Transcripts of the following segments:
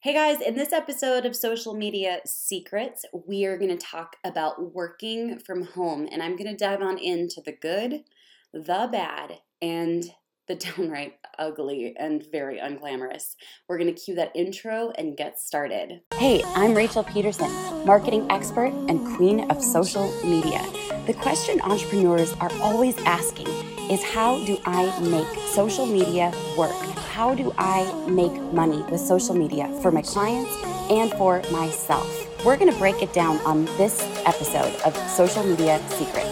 Hey guys, in this episode of Social Media Secrets, we are going to talk about working from home, and I'm going to dive on into the good, the bad, and the downright ugly and very unglamorous. We're going to cue that intro and get started. Hey, I'm Rachel Peterson, marketing expert and queen of social media. The question entrepreneurs are always asking is, how do I make social media work? How do I make money with social media for my clients and for myself? We're going to break it down on this episode of Social Media Secrets.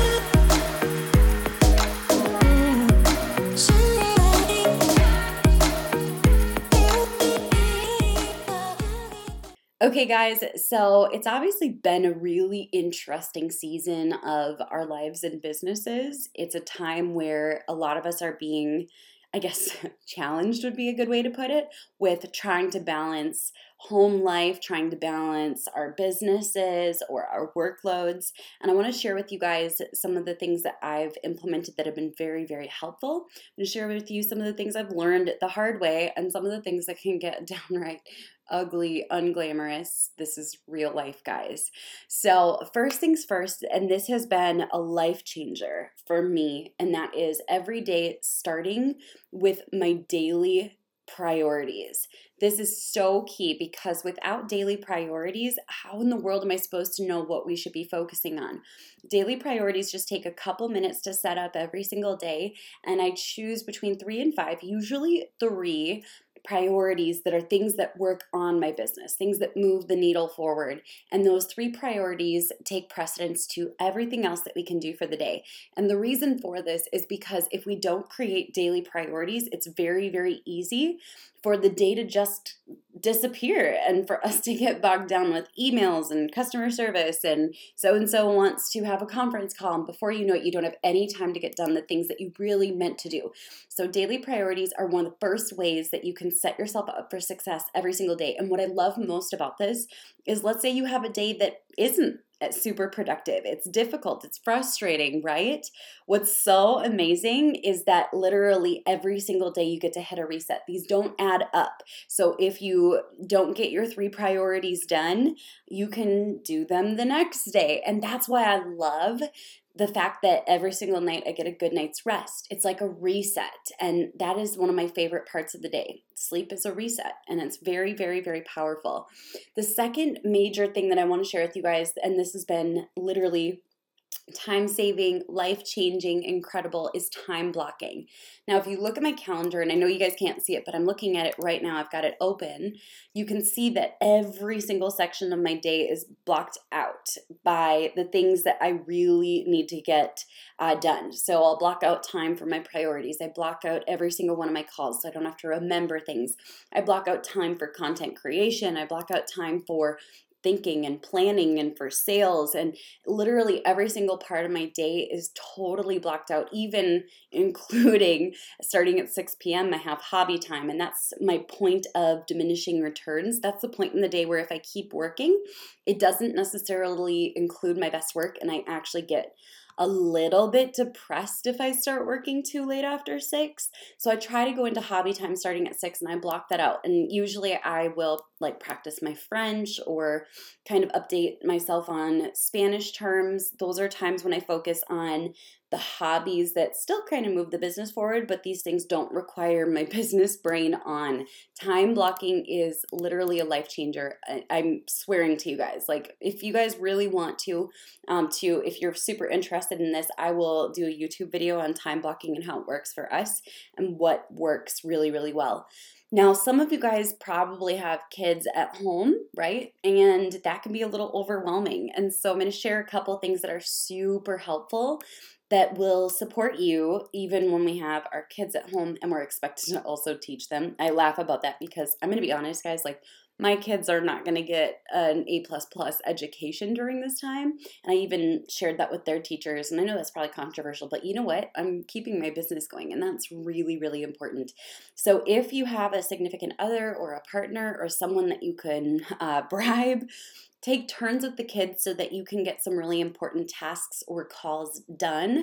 Okay, guys, so it's obviously been a really interesting season of our lives and businesses. It's a time where a lot of us are being, I guess, challenged would be a good way to put it, with trying to balance home life, trying to balance our businesses or our workloads. And I want to share with you guys some of the things that I've implemented that have been very, very helpful. I'm going to share with you some of the things I've learned the hard way and some of the things that can get downright ugly, unglamorous. This is real life, guys. So, first things first, and this has been a life changer for me, and that is every day starting with my daily priorities. This is so key because without daily priorities, how in the world am I supposed to know what we should be focusing on? Daily priorities just take a couple minutes to set up every single day, and I choose between 3 and 5, usually 3 priorities that are things that work on my business, things that move the needle forward. And those 3 priorities take precedence to everything else that we can do for the day. And the reason for this is because if we don't create daily priorities, it's very, very easy for the day to just disappear and for us to get bogged down with emails and customer service and so wants to have a conference call, and before you know it, you don't have any time to get done the things that you really meant to do. So daily priorities are one of the first ways that you can set yourself up for success every single day. And what I love most about this is, let's say you have a day that isn't super productive. It's difficult. It's frustrating, right? What's so amazing is that literally every single day you get to hit a reset. These don't add up. So if you don't get your 3 priorities done, you can do them the next day. And that's why I love the fact that every single night I get a good night's rest. It's like a reset. And that is one of my favorite parts of the day. Sleep is a reset, and it's very, very, very powerful. The second major thing that I want to share with you guys, and this has been literally time-saving, life-changing, incredible, is time blocking. Now, if you look at my calendar, and I know you guys can't see it, but I'm looking at it right now, I've got it open, you can see that every single section of my day is blocked out by the things that I really need to get done. So I'll block out time for my priorities. I block out every single one of my calls so I don't have to remember things. I block out time for content creation. I block out time for thinking and planning and for sales, and literally every single part of my day is totally blocked out, even including starting at 6 p.m. I have hobby time, and that's my point of diminishing returns. That's the point in the day where if I keep working, it doesn't necessarily include my best work, and I actually get a little bit depressed if I start working too late after 6. So I try to go into hobby time starting at 6, and I block that out. And usually I will practice my French or kind of update myself on Spanish terms. Those are times when I focus on the hobbies that still kind of move the business forward, but these things don't require my business brain on. Time blocking is literally a life changer. I'm swearing to you guys. If you guys really want if you're super interested in this, I will do a YouTube video on time blocking and how it works for us and what works really, really well. Now, some of you guys probably have kids at home, right? And that can be a little overwhelming. And so I'm going to share a couple things that are super helpful that will support you even when we have our kids at home and we're expected to also teach them. I laugh about that because I'm going to be honest, guys, my kids are not going to get an A++ education during this time. And I even shared that with their teachers. And I know that's probably controversial, but you know what? I'm keeping my business going, and that's really, really important. So if you have a significant other or a partner or someone that you can bribe, take turns with the kids so that you can get some really important tasks or calls done.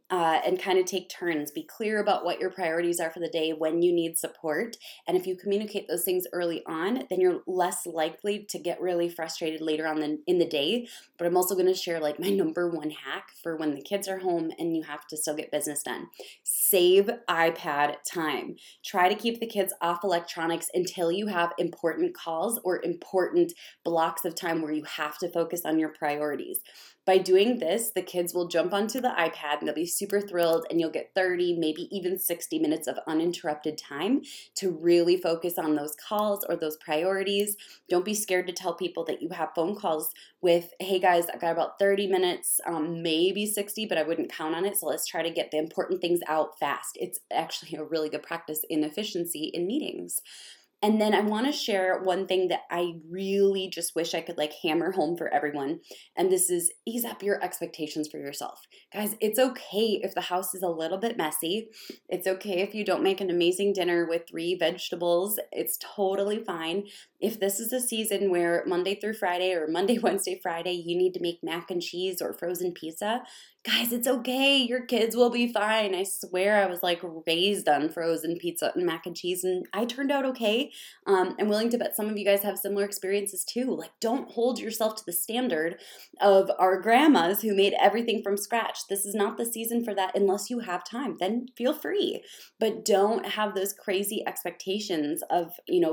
and kind of take turns. Be clear about what your priorities are for the day, when you need support. And if you communicate those things early on, then you're less likely to get really frustrated later on in the day. But I'm also going to share like my number one hack for when the kids are home and you have to still get business done. Save iPad time. Try to keep the kids off electronics until you have important calls or important blocks of time where you have to focus on your priorities. By doing this, the kids will jump onto the iPad and they'll be super thrilled, and you'll get 30, maybe even 60 minutes of uninterrupted time to really focus on those calls or those priorities. Don't be scared to tell people that you have phone calls with, hey guys, I've got about 30 minutes, maybe 60, but I wouldn't count on it. So let's try to get the important things out fast. It's actually a really good practice in efficiency in meetings. And then I want to share one thing that I really just wish I could like hammer home for everyone. And this is ease up your expectations for yourself. Guys, it's okay if the house is a little bit messy. It's okay if you don't make an amazing dinner with 3 vegetables. It's totally fine. If this is a season where Monday through Friday or Monday, Wednesday, Friday, you need to make mac and cheese or frozen pizza, guys, it's okay. Your kids will be fine. I swear I was like raised on frozen pizza and mac and cheese, and I turned out okay. I'm willing to bet some of you guys have similar experiences too. Like, don't hold yourself to the standard of our grandmas who made everything from scratch. This is not the season for that unless you have time. Then feel free. But don't have those crazy expectations of,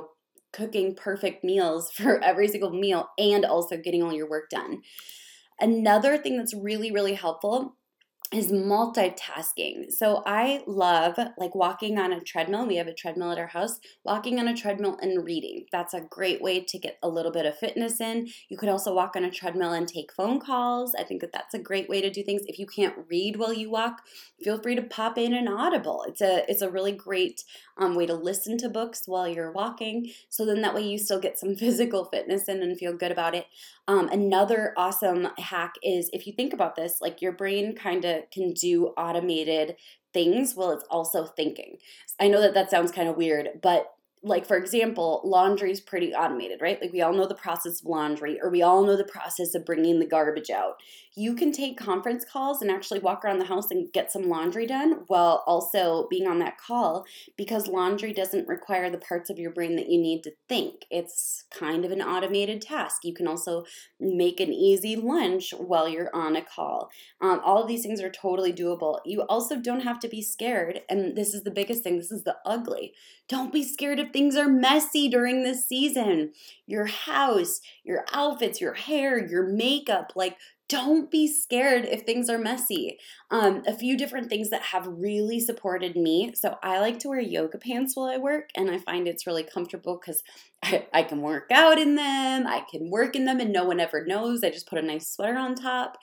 cooking perfect meals for every single meal and also getting all your work done. Another thing that's really, really helpful is multitasking. So I love like walking on a treadmill. We have a treadmill at our house. Walking on a treadmill and reading. That's a great way to get a little bit of fitness in. You could also walk on a treadmill and take phone calls. I think that that's a great way to do things. If you can't read while you walk, feel free to pop in an Audible. It's a really great way to listen to books while you're walking. So then that way you still get some physical fitness in and feel good about it. Another awesome hack is, if you think about this, like your brain kind of can do automated things while it's also thinking. I know that sounds kind of weird, but like, for example, laundry is pretty automated, right? Like, we all know the process of laundry, or we all know the process of bringing the garbage out. You can take conference calls and actually walk around the house and get some laundry done while also being on that call, because laundry doesn't require the parts of your brain that you need to think. It's kind of an automated task. You can also make an easy lunch while you're on a call. All of these things are totally doable. You also don't have to be scared, and this is the biggest thing. This is the ugly. Don't be scared if things are messy during this season. Your house, your outfits, your hair, your makeup, like, don't be scared if things are messy. A few different things that have really supported me. So I like to wear yoga pants while I work, and I find it's really comfortable because I can work out in them. I can work in them and no one ever knows. I just put a nice sweater on top.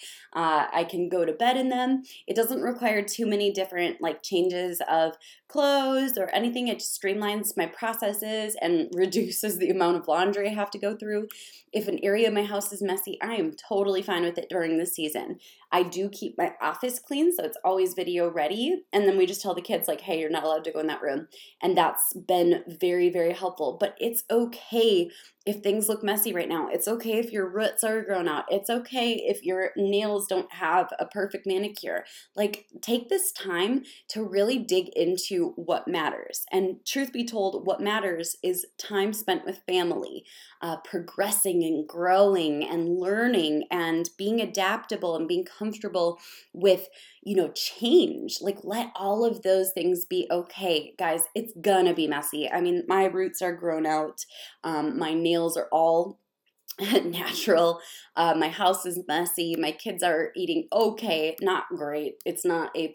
I can go to bed in them. It doesn't require too many different like changes of clothes or anything. It just streamlines my processes and reduces the amount of laundry I have to go through. If an area of my house is messy, I am totally fine with it during the season. I do keep my office clean, so it's always video ready. And then we just tell the kids like, hey, you're not allowed to go in that room. And that's been very, very helpful. But it's okay if things look messy right now. It's okay if your roots are grown out. It's okay if your nails don't have a perfect manicure. Like, take this time to really dig into what matters. And truth be told, what matters is time spent with family, progressing and growing and learning and being adaptable and being comfortable with, change. Like, let all of those things be okay. Guys, it's gonna be messy. I mean, my roots are grown out. My nails are all natural. My house is messy. My kids are eating okay, not great. It's not A++.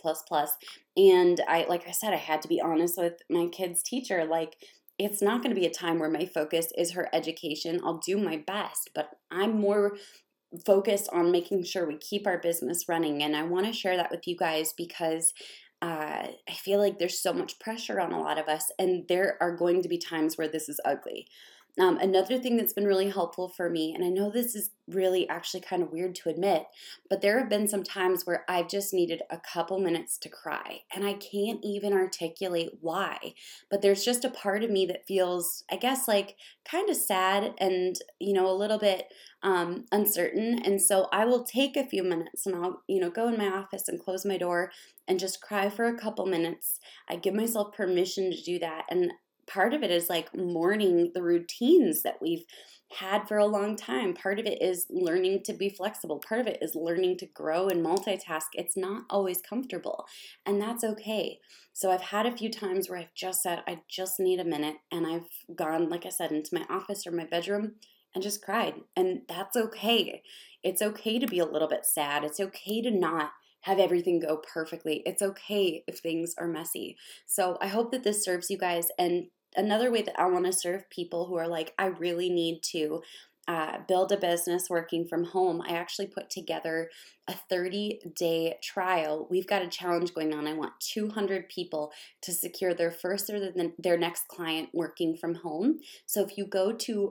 And like I said, I had to be honest with my kid's teacher. Like, it's not going to be a time where my focus is her education. I'll do my best, but I'm more focused on making sure we keep our business running. And I want to share that with you guys because I feel like there's so much pressure on a lot of us, and there are going to be times where this is ugly. Another thing that's been really helpful for me, and I know this is really actually kind of weird to admit, but there have been some times where I've just needed a couple minutes to cry, and I can't even articulate why. But there's just a part of me that feels, I guess, like kind of sad and, a little bit uncertain. And so I will take a few minutes and I'll, go in my office and close my door and just cry for a couple minutes. I give myself permission to do that. And part of it is like mourning the routines that we've had for a long time. Part of it is learning to be flexible. Part of it is learning to grow and multitask. It's not always comfortable, and that's okay. So I've had a few times where I've just said, I just need a minute, and I've gone, like I said, into my office or my bedroom and just cried. And that's okay. It's okay to be a little bit sad. It's okay to not have everything go perfectly. It's okay if things are messy. So I hope that this serves you guys. And another way that I want to serve people who are like, I really need to build a business working from home, I actually put together a 30-day trial. We've got a challenge going on. I want 200 people to secure their first or their next client working from home. So if you go to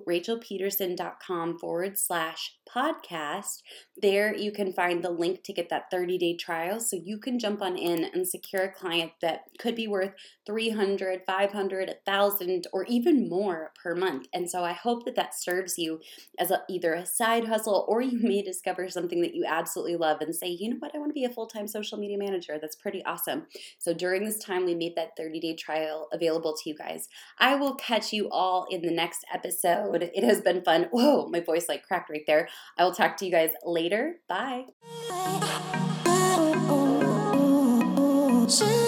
rachelpeterson.com/podcast, there you can find the link to get that 30-day trial. So you can jump on in and secure a client that could be worth 300, 500, 1,000, or even more per month. And so I hope that that serves you as either a side hustle, or you may discover something that you absolutely love and say, you know what, I want to be a full-time social media manager. That's pretty awesome. So during this time, we made that 30-day trial available to you guys. I will catch you all in the next episode. It has been fun. Whoa, my voice like cracked right there. I will talk to you guys later. Bye.